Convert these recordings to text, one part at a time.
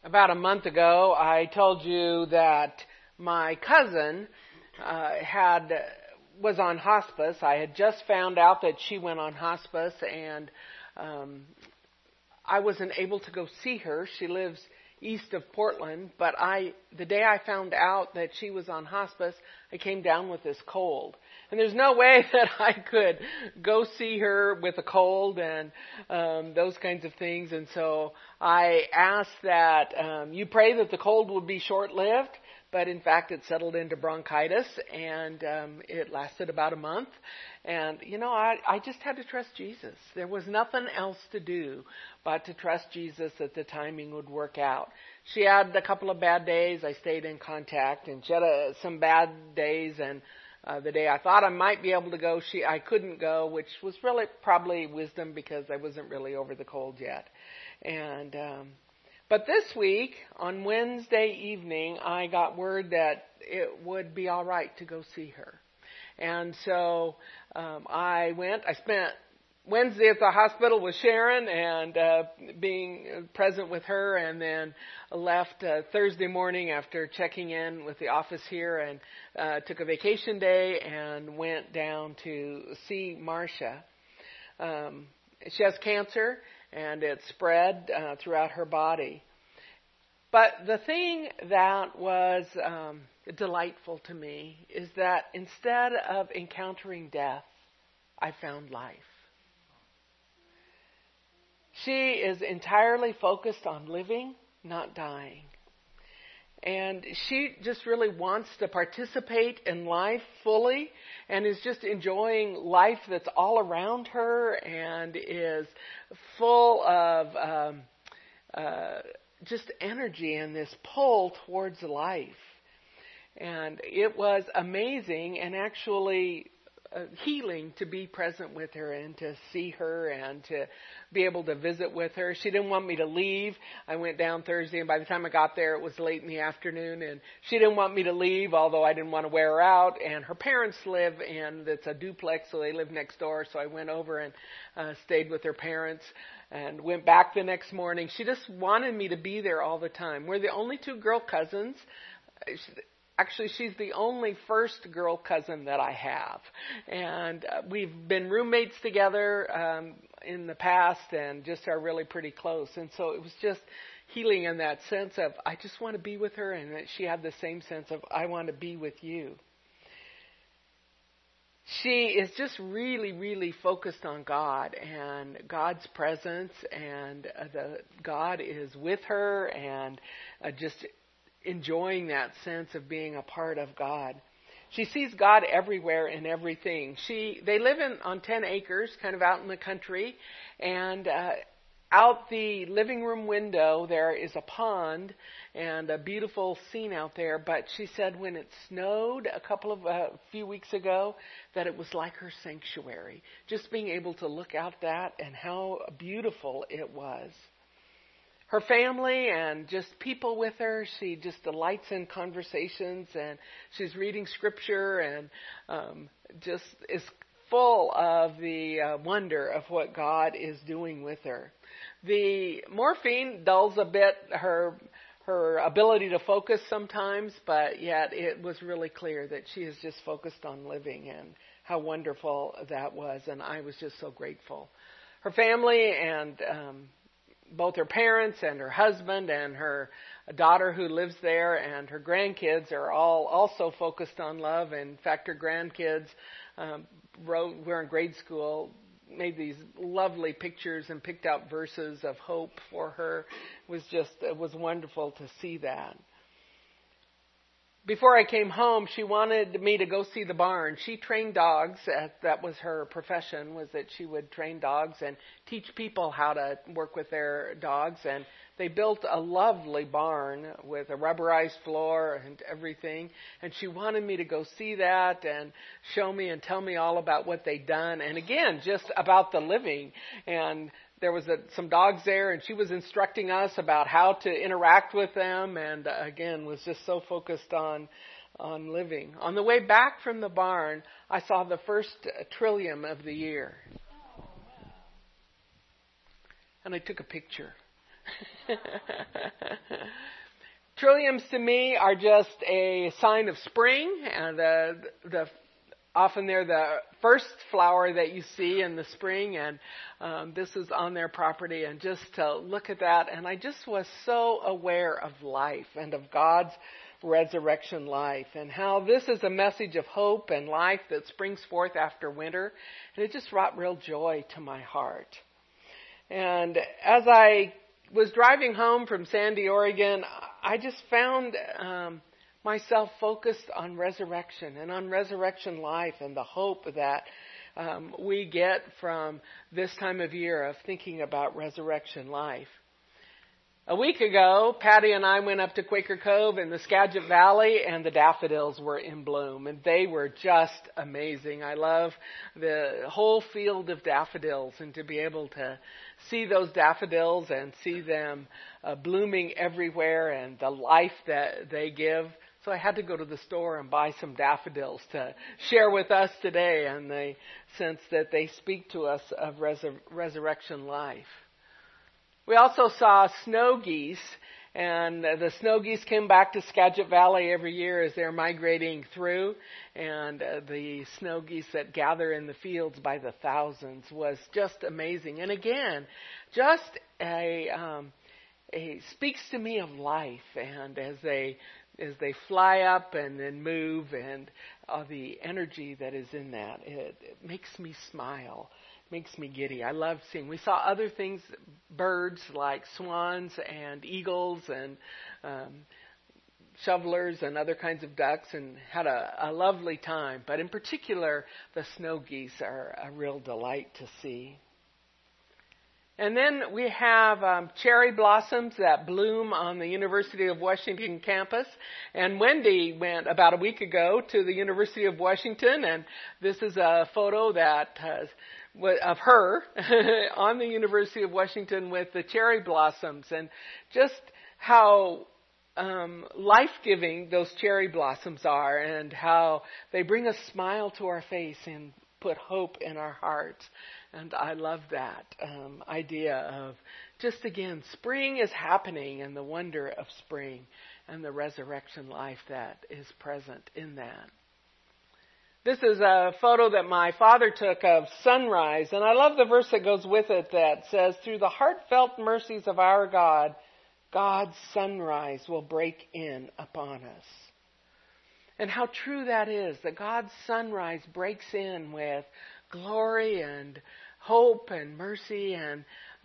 About a month ago, I told you that my cousin was on hospice. I had just found out that she went on hospice, and I wasn't able to go see her. She lives east of Portland, but the day I found out that she was on hospice, I came down with this cold. And there's no way that I could go see her with a cold and those kinds of things. And so I asked that you pray that the cold would be short-lived, but in fact it settled into bronchitis, and it lasted about a month. And, I just had to trust Jesus. There was nothing else to do but to trust Jesus that the timing would work out. She had a couple of bad days. I stayed in contact, and she had some bad days, and the day I thought I might be able to go, I couldn't go, which was really probably wisdom because I wasn't really over the cold yet. And but this week, on Wednesday evening, I got word that it would be all right to go see her. And so I went. I spent Wednesday at the hospital with Sharon and being present with her, and then left Thursday morning after checking in with the office here, and took a vacation day and went down to see Marcia. She has cancer, and it's spread throughout her body. But the thing that was delightful to me is that instead of encountering death, I found life. She is entirely focused on living, not dying. And she just really wants to participate in life fully and is just enjoying life that's all around her and is full of just energy and this pull towards life. And it was amazing and actually healing to be present with her and to see her and to be able to visit with her. She didn't want me to leave. I went down Thursday, and by the time I got there, it was late in the afternoon, and she didn't want me to leave, although I didn't want to wear her out. And her parents live it's a duplex, so they live next door, so I went over and stayed with her parents and went back the next morning. She just wanted me to be there all the time. We're the only two girl cousins. Actually, she's the only first girl cousin that I have. And we've been roommates together in the past and just are really pretty close. And so it was just healing in that sense of, I just want to be with her, and that she had the same sense of, I want to be with you. She is just really, really focused on God and God's presence, and God is with her, and just enjoying that sense of being a part of God. She sees God everywhere in everything. They live on 10 acres, kind of out in the country, and out the living room window there is a pond and a beautiful scene out there. But she said when it snowed a few weeks ago, that it was like her sanctuary. Just being able to look out that and how beautiful it was. Her family and just people with her, she just delights in conversations, and she's reading scripture and just is full of the wonder of what God is doing with her. The morphine dulls a bit her ability to focus sometimes, but yet it was really clear that she is just focused on living, and how wonderful that was, and I was just so grateful. Her family and both her parents and her husband and her daughter who lives there and her grandkids are all also focused on love. In fact, her grandkids we're in grade school, made these lovely pictures and picked out verses of hope for her. It was wonderful to see that. Before I came home, she wanted me to go see the barn. She trained dogs. That was her profession, was that she would train dogs and teach people how to work with their dogs. And they built a lovely barn with a rubberized floor and everything. And she wanted me to go see that and show me and tell me all about what they'd done. And again, just about the living. And there was some dogs there, and she was instructing us about how to interact with them, and again was just so focused on living. On the way back from the barn, I saw the first trillium of the year. And I took a picture. Trilliums to me are just a sign of spring, and often they're the first flower that you see in the spring, and this is on their property, and just to look at that, and I just was so aware of life and of God's resurrection life, and how this is a message of hope and life that springs forth after winter, and it just brought real joy to my heart. And as I was driving home from Sandy, Oregon, I just found myself focused on resurrection and on resurrection life and the hope that we get from this time of year of thinking about resurrection life. A week ago, Patty and I went up to Quaker Cove in the Skagit Valley, and the daffodils were in bloom, and they were just amazing. I love the whole field of daffodils, and to be able to see those daffodils and see them blooming everywhere and the life that they give. So I had to go to the store and buy some daffodils to share with us today, and the sense that they speak to us of resurrection life. We also saw snow geese, and the snow geese came back to Skagit Valley every year as they're migrating through, and the snow geese that gather in the fields by the thousands was just amazing. And again, just speaks to me of life, and as they fly up and then move, and the energy that is in that, it makes me smile. Makes me giddy. I love seeing. We saw other things, birds like swans and eagles and shovelers and other kinds of ducks, and had a lovely time. But in particular, the snow geese are a real delight to see. And then we have cherry blossoms that bloom on the University of Washington campus. And Wendy went about a week ago to the University of Washington, and this is a photo that of her on the University of Washington with the cherry blossoms, and just how life-giving those cherry blossoms are, and how they bring a smile to our face and put hope in our hearts. And I love that idea of just, again, spring is happening, and the wonder of spring and the resurrection life that is present in that. This is a photo that my father took of sunrise, and I love the verse that goes with it that says, "Through the heartfelt mercies of our God, God's sunrise will break in upon us." And how true that is, that God's sunrise breaks in with glory and hope and mercy. And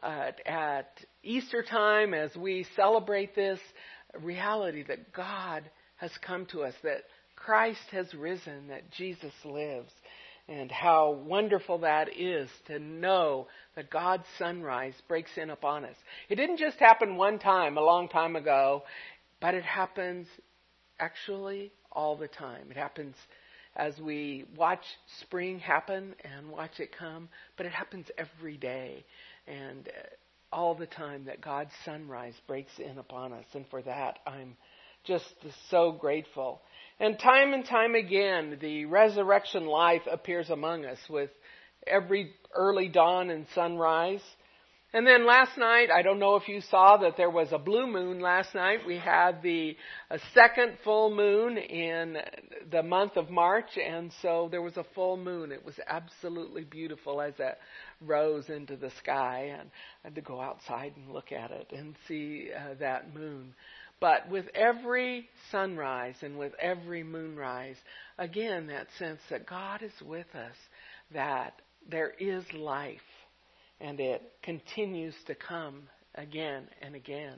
at Easter time, as we celebrate this reality that God has come to us, that Christ has risen, that Jesus lives, and how wonderful that is to know that God's sunrise breaks in upon us. It didn't just happen one time, a long time ago, but it happens actually all the time. It happens as we watch spring happen and watch it come, but it happens every day and all the time, that God's sunrise breaks in upon us. And for that, I'm just so grateful. And time again, the resurrection life appears among us with every early dawn and sunrise. And then last night, I don't know if you saw that there was a blue moon last night. We had the second full moon in the month of March, and so there was a full moon. It was absolutely beautiful as it rose into the sky, and I had to go outside and look at it and see that moon. But with every sunrise and with every moonrise, again, that sense that God is with us, that there is life, and it continues to come again and again.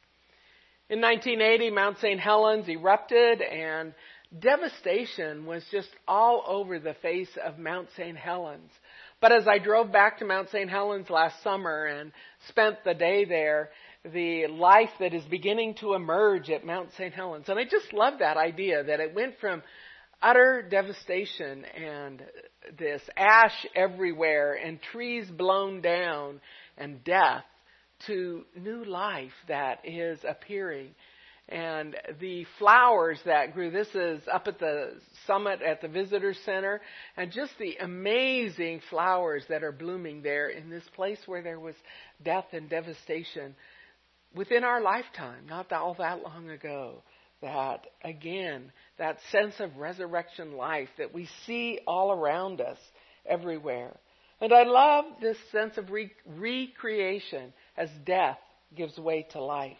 In 1980, Mount St. Helens erupted, and devastation was just all over the face of Mount St. Helens. But as I drove back to Mount St. Helens last summer and spent the day there, the life that is beginning to emerge at Mount St. Helens. And I just love that idea that it went from utter devastation and this ash everywhere and trees blown down and death to new life that is appearing. And the flowers that grew, this is up at the summit at the Visitor Center, and just the amazing flowers that are blooming there in this place where there was death and devastation. within our lifetime, not all that long ago, that, again, that sense of resurrection life that we see all around us, everywhere. And I love this sense of recreation as death gives way to life.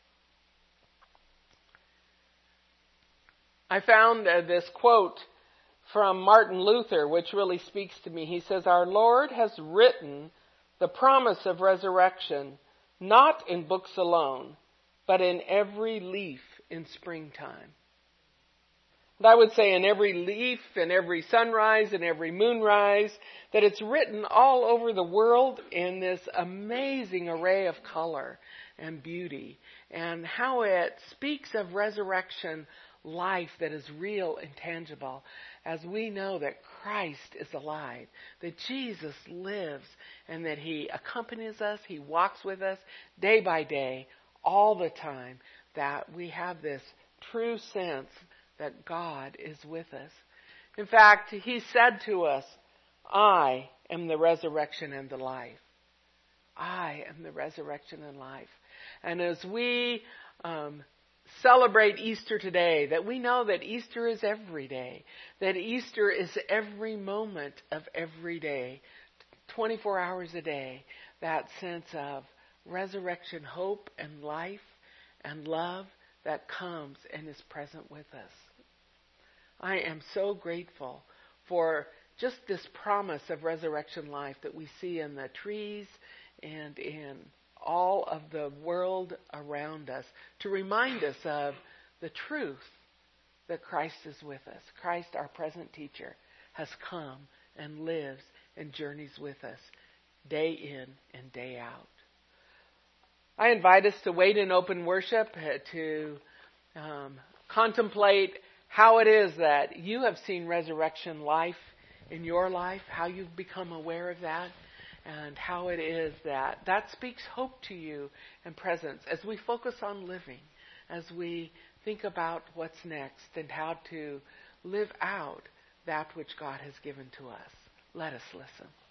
I found this quote from Martin Luther, which really speaks to me. He says, "Our Lord has written the promise of resurrection, not in books alone, but in every leaf in springtime." And I would say in every leaf, in every sunrise, and every moonrise, that it's written all over the world in this amazing array of color and beauty, and how it speaks of resurrection life that is real and tangible, as we know that Christ is alive, that Jesus lives, and that He accompanies us, He walks with us day by day, all the time, that we have this true sense that God is with us. In fact, He said to us, "I am the resurrection and the life." I am the resurrection and life. And as we celebrate Easter today, that we know that Easter is every day, that Easter is every moment of every day, 24 hours a day, that sense of resurrection, hope, and life, and love that comes and is present with us. I am so grateful for just this promise of resurrection life that we see in the trees and in all of the world around us, to remind us of the truth that Christ is with us. Christ, our present teacher, has come and lives and journeys with us day in and day out. I invite us to wait in open worship, to contemplate how it is that you have seen resurrection life in your life, how you've become aware of that, and how it is that speaks hope to you and presence as we focus on living, as we think about what's next and how to live out that which God has given to us. Let us listen.